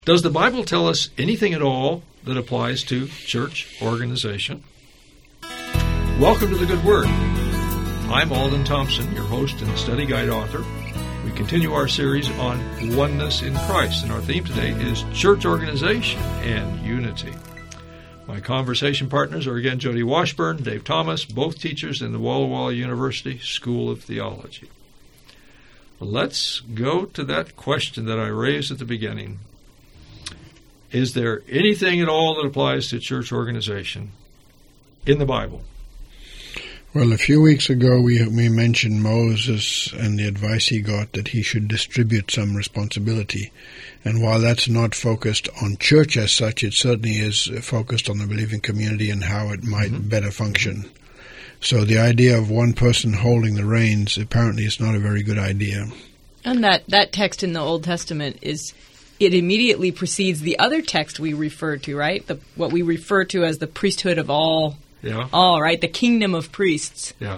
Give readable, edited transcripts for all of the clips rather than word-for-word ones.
Does the Bible tell us anything at all that applies to church organization? Welcome to the Good Word. I'm Alden Thompson, your host and study guide author. We continue our series on oneness in Christ, and our theme today is church organization and unity. My conversation partners are again Jody Washburn, Dave Thomas, both teachers in the Walla Walla University School of Theology. Let's go to that question that I raised at the beginning. Is there anything at all that applies to church organization in the Bible? Well, a few weeks ago we mentioned Moses and the advice he got that he should distribute some responsibility. And while that's not focused on church as such, it certainly is focused on the believing community and how it might better function. So the idea of one person holding the reins apparently is not a very good idea. And that text in the Old Testament it immediately precedes the other text we refer to, right? What we refer to as the priesthood of all. Yeah. All, right? The kingdom of priests. Yeah.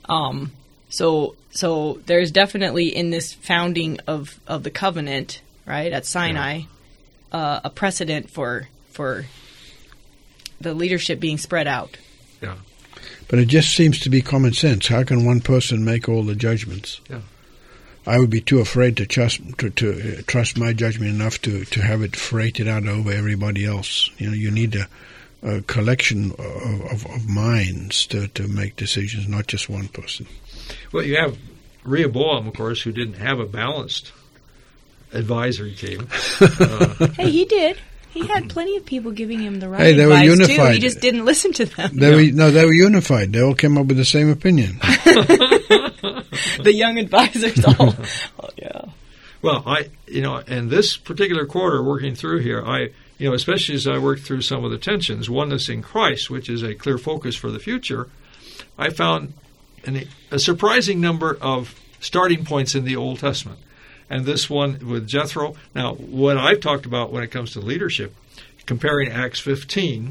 So there's definitely in this founding of the covenant, right, at Sinai, a precedent for the leadership being spread out. Yeah. But it just seems to be common sense. How can one person make all the judgments? Yeah. I would be too afraid to trust my judgment enough to have it freighted out over everybody else. You need a collection of minds to make decisions, not just one person. Well, you have Rehoboam, of course, who didn't have a balanced advisory team. Hey, he did. He had plenty of people giving him the right they advice, were unified. too. He just didn't listen to them. They were unified. They all came up with the same opinion. The young advisors all. Oh, yeah. Well, in this particular quarter, working through here, especially as I worked through some of the tensions, oneness in Christ, which is a clear focus for the future, I found a surprising number of starting points in the Old Testament. And this one with Jethro. Now, what I've talked about when it comes to leadership, comparing Acts 15,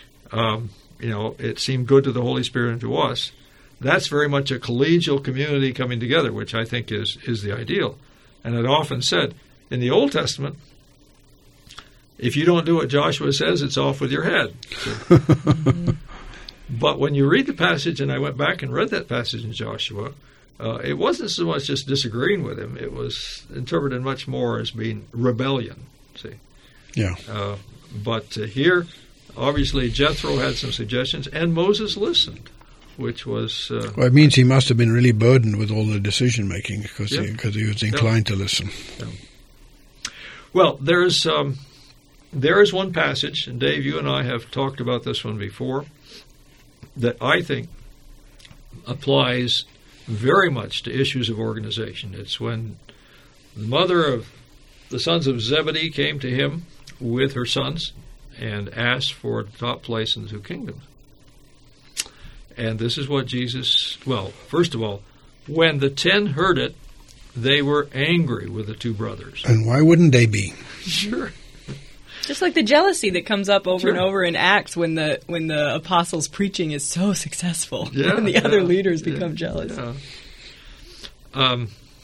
it seemed good to the Holy Spirit and to us. That's very much a collegial community coming together, which I think is the ideal. And I've often said, in the Old Testament, if you don't do what Joshua says, it's off with your head. But when you read the passage, and I went back and read that passage in Joshua, it wasn't so much just disagreeing with him. It was interpreted much more as being rebellion. See? Yeah. But here, obviously, Jethro had some suggestions, and Moses listened, which was... well, it means he must have been really burdened with all the decision-making because he was inclined to listen. Yeah. Well, there is one passage, and Dave, you and I have talked about this one before, that I think applies very much to issues of organization. It's when the mother of the sons of Zebedee came to him with her sons and asked for the top place in the two kingdoms. And this is what Jesus, first of all, when the 10 heard it, they were angry with the two brothers. And why wouldn't they be? Sure. Just like the jealousy that comes up over and over in Acts when the apostles' preaching is so successful, and the other leaders become jealous. Yeah.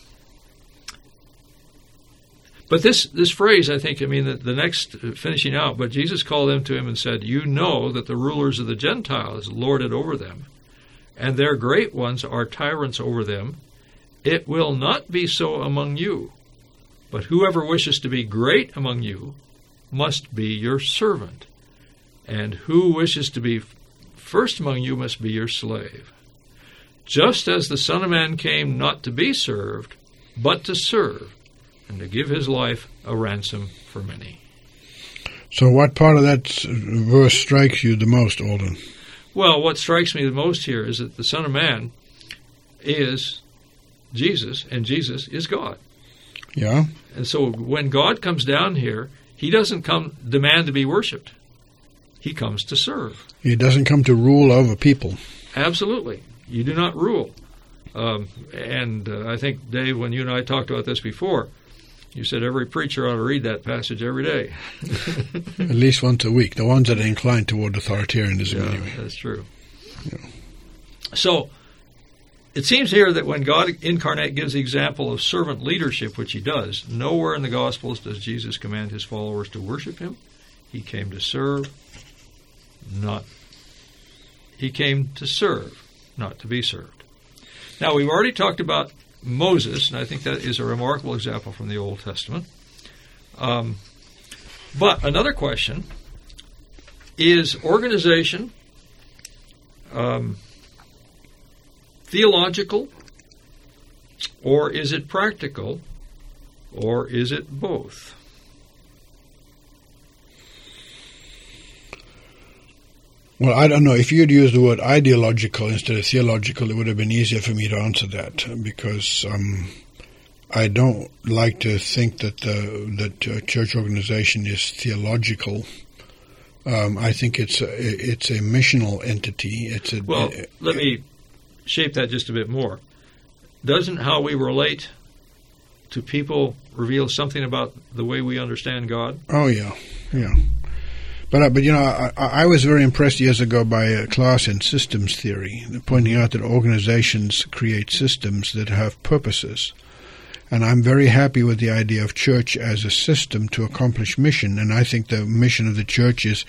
But this phrase, I think, the next finishing out, but Jesus called them to him and said, "You know that the rulers of the Gentiles lord it over them, and their great ones are tyrants over them. It will not be so among you, but whoever wishes to be great among you must be your servant, and who wishes to be first among you must be your slave. Just as the Son of Man came not to be served, but to serve, and to give his life a ransom for many." So what part of that verse strikes you the most, Alden? Well, what strikes me the most here is that the Son of Man is Jesus, and Jesus is God. Yeah. And so when God comes down here, he doesn't demand to be worshipped. He comes to serve. He doesn't come to rule over people. Absolutely. You do not rule. And I think, Dave, when you and I talked about this before, you said every preacher ought to read that passage every day. At least once a week. The ones that are inclined toward authoritarianism, anyway. That's true. Yeah. So, it seems here that when God incarnate gives the example of servant leadership, which he does, nowhere in the Gospels does Jesus command his followers to worship him. He came to serve, He came to serve, not to be served. Now, we've already talked about Moses, and I think that is a remarkable example from the Old Testament. But another question is organization theological, or is it practical, or is it both? Well, I don't know. If you'd used the word ideological instead of theological, it would have been easier for me to answer that, because I don't like to think that church organization is theological. I think it's a missional entity. Let me shape that just a bit more. Doesn't how we relate to people reveal something about the way we understand God? Oh, yeah. But I was very impressed years ago by a class in systems theory, pointing out that organizations create systems that have purposes. And I'm very happy with the idea of church as a system to accomplish mission. And I think the mission of the church is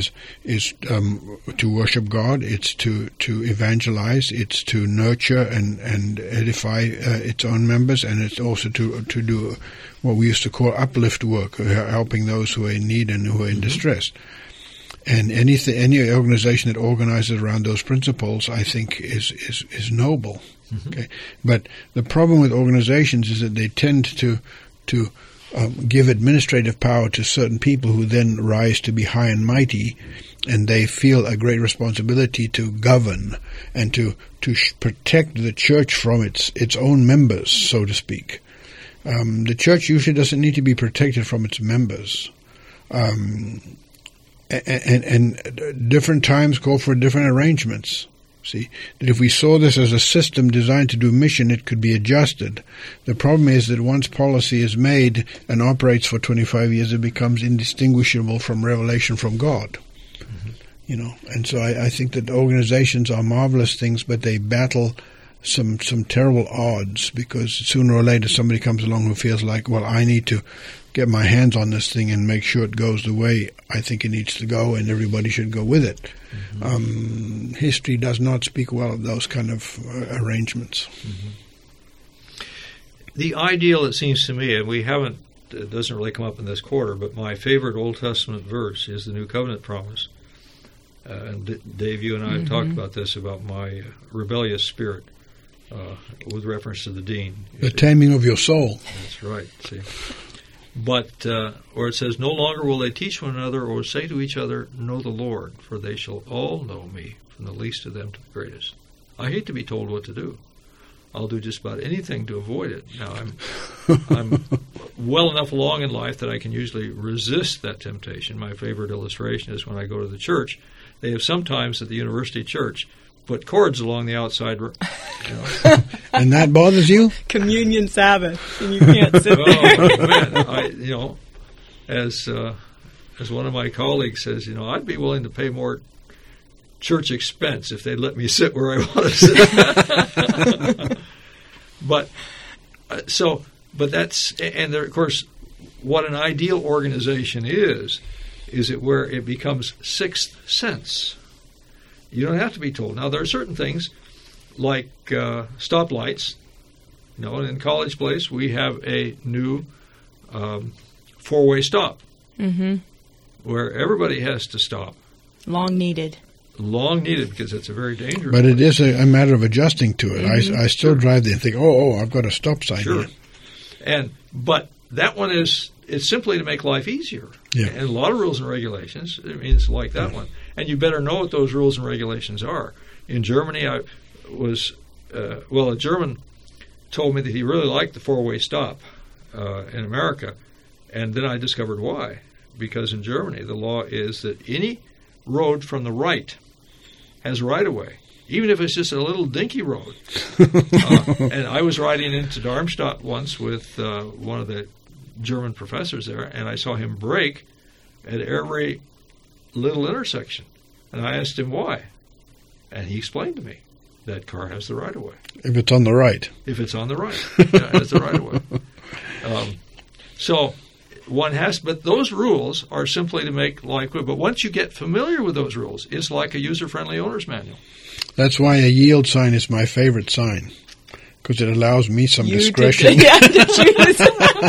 to worship God. It's to evangelize. It's to nurture and edify its own members. And it's also to do what we used to call uplift work, helping those who are in need and who are in distress. And any organization that organizes around those principles, I think, is noble. Okay, but the problem with organizations is that they tend to give administrative power to certain people who then rise to be high and mighty, and they feel a great responsibility to govern and to protect the church from its own members, so to speak. The church usually doesn't need to be protected from its members. And different times call for different arrangements. See, that if we saw this as a system designed to do mission, it could be adjusted. The problem is that once policy is made and operates for 25 years, it becomes indistinguishable from revelation from God. And so I think that organizations are marvelous things, but they battle some terrible odds, because sooner or later somebody comes along who feels like, well, I need to get my hands on this thing and make sure it goes the way I think it needs to go, and everybody should go with it. History does not speak well of those kind of arrangements. The ideal, it seems to me, and it doesn't really come up in this quarter, but my favorite Old Testament verse is the New Covenant promise. And Dave, you and I have talked about this, about my rebellious spirit, with reference to the dean. The taming of your soul. That's right. See, but where it says, "No longer will they teach one another or say to each other, 'Know the Lord,' for they shall all know me, from the least of them to the greatest." I hate to be told what to do. I'll do just about anything to avoid it. Now, I'm well enough along in life that I can usually resist that temptation. My favorite illustration is when I go to the church. They have sometimes at the university church put cords along the outside. And that bothers you? Communion Sabbath, and you can't sit there. Man, as one of my colleagues says, I'd be willing to pay more church expense if they'd let me sit where I want to sit. But that's, and there, of course, what an ideal organization is it where it becomes sixth sense. You don't have to be told. Now, there are certain things like stoplights. In College Place, we have a new four-way stop where everybody has to stop. Long needed, because it's a very dangerous But place. it is a matter of adjusting to it. I still drive there and think, I've got a stop sign here. But that one it's simply to make life easier. Yeah. And a lot of rules and regulations, it's like that one. And you better know what those rules and regulations are. In Germany, a German told me that he really liked the four-way stop in America. And then I discovered why. Because in Germany, the law is that any road from the right has right-of-way, even if it's just a little dinky road. And I was riding into Darmstadt once with one of the German professors there, and I saw him brake at every little intersection. And I asked him why. And he explained to me. that car has the right-of-way. If it's on the right. If it's on the right. Yeah, it has the right-of-way. So one has, but those rules are simply to make life good. But once you get familiar with those rules, it's like a user-friendly owner's manual. That's why a yield sign is my favorite sign, because it allows me some discretion. Yeah, to choose.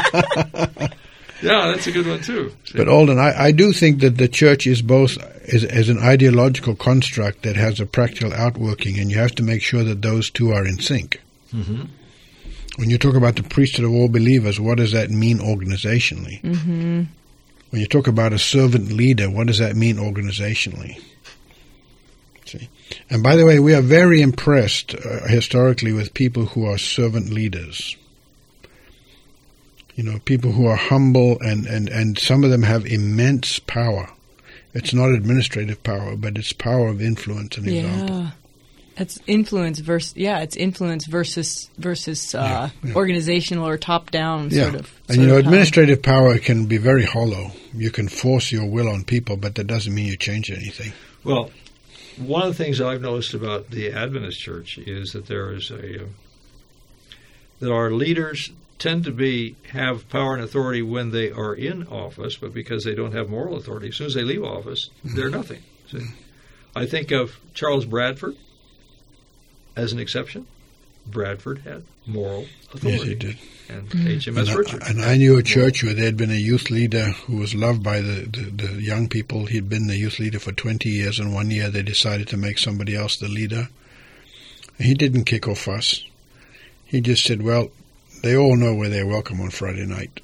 Yeah, that's a good one too. But Alden, I do think that the church is both as an ideological construct that has a practical outworking, and you have to make sure that those two are in sync. Mm-hmm. When you talk about the priesthood of all believers, what does that mean organizationally? Mm-hmm. When you talk about a servant leader, what does that mean organizationally? See? And by the way, we are very impressed historically with people who are servant leaders. You know, people who are humble, and some of them have immense power. It's not administrative power, but it's power of influence and example. It's influence versus organizational or top-down sort of. And administrative power can be very hollow. You can force your will on people, but that doesn't mean you change anything. Well, one of the things I've noticed about the Adventist Church is that that our leaders tend to have power and authority when they are in office, but because they don't have moral authority, as soon as they leave office, they're nothing. See? I think of Charles Bradford as an exception. Bradford had moral authority. Yes, he did. And HMS Richards. And I knew a church where there had been a youth leader who was loved by the young people. He'd been the youth leader for 20 years, and one year they decided to make somebody else the leader. And he didn't kick or fuss. He just said, well, they all know where they're welcome on Friday night.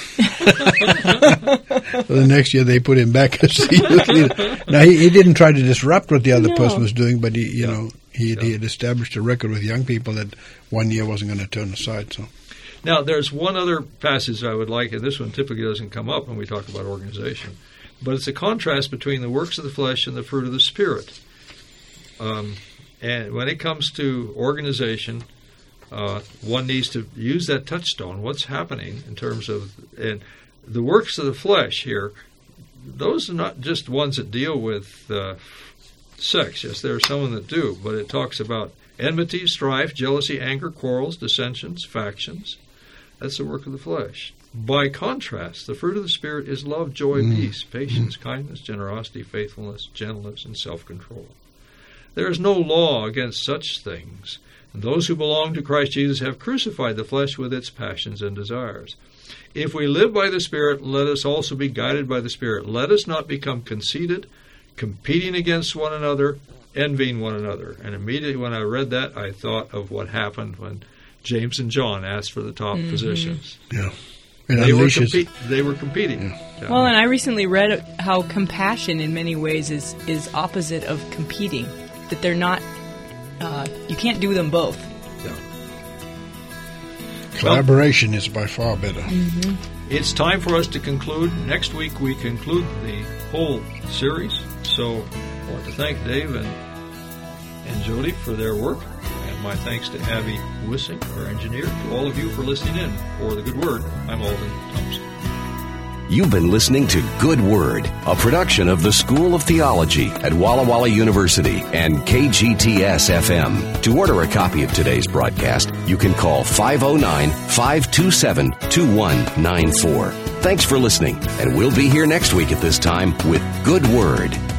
So the next year they put him back as the youth leader. Now, he didn't try to disrupt what the other person was doing, but he had established a record with young people that one year wasn't going to turn aside. So. Now, there's one other passage I would like, and this one typically doesn't come up when we talk about organization, but it's a contrast between the works of the flesh and the fruit of the Spirit. And when it comes to organization, one needs to use that touchstone. What's happening in terms of, and the works of the flesh here, those are not just ones that deal with sex. Yes, there are some that do, but it talks about enmity, strife, jealousy, anger, quarrels, dissensions, factions. That's the work of the flesh. By contrast, the fruit of the Spirit is love, joy, peace, patience, kindness, generosity, faithfulness, gentleness, and self-control. There is no law against such things. And those who belong to Christ Jesus have crucified the flesh with its passions and desires. If we live by the Spirit, let us also be guided by the Spirit. Let us not become conceited, competing against one another, envying one another. And immediately when I read that, I thought of what happened when James and John asked for the top positions. Yeah. They were competing. Yeah. Well, and I recently read how compassion in many ways is opposite of competing. That they're not, you can't do them both. Yeah. Collaboration is by far better. Mm-hmm. It's time for us to conclude. Next week we conclude the whole series. So I want to thank Dave and Jody for their work. And my thanks to Abby Wissing, our engineer. To all of you for listening in. For the Good Word, I'm Alden Thompson. You've been listening to Good Word, a production of the School of Theology at Walla Walla University and KGTS-FM. To order a copy of today's broadcast, you can call 509-527-2194. Thanks for listening, and we'll be here next week at this time with Good Word.